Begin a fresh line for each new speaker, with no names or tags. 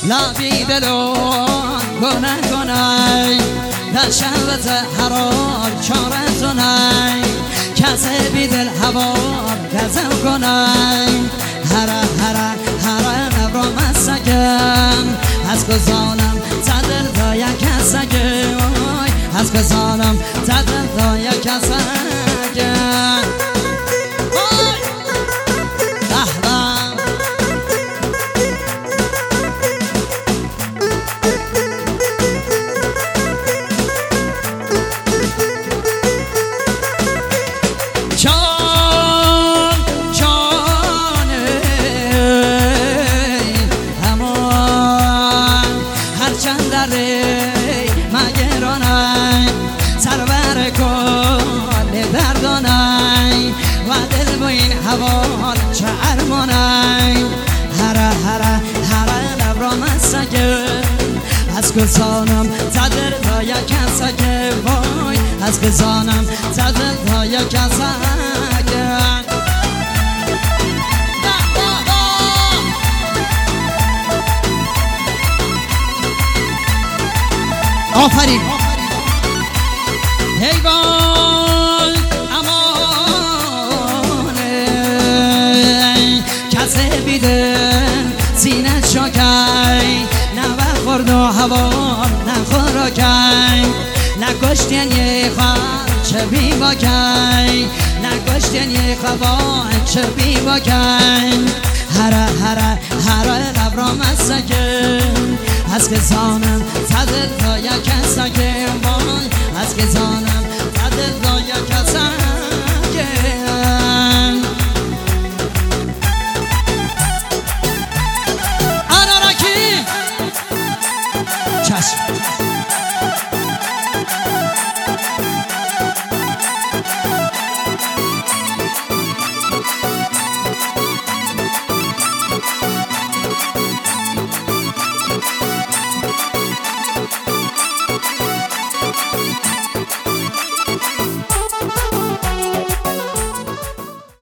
لابی دلون گناه گناه در شهوت حرام چارتونای کسی بی دل هوار گزم کنای هره هره هره نبرا مسکم از گزانم تدل دا یک کسکم از گزانم تدل دا یک کسکم مگرانای سرور کل دردانای و دل با این حوال چه ارمانای هره هره هره لب را مسکم از گزانم تدر تا یک کسکه وای از گزانم تدر تا یک کسکه آفرین حیوان امانه کسی بیدن سینه شاکی نه بخورد و هوا نه خوراکی نکشتین یه خواه چه بی باکی نکشتین یه خواه چه بی باکی هره هره هره لب را مسکم از که زانم تدل تا یک کسکم وای از که زانم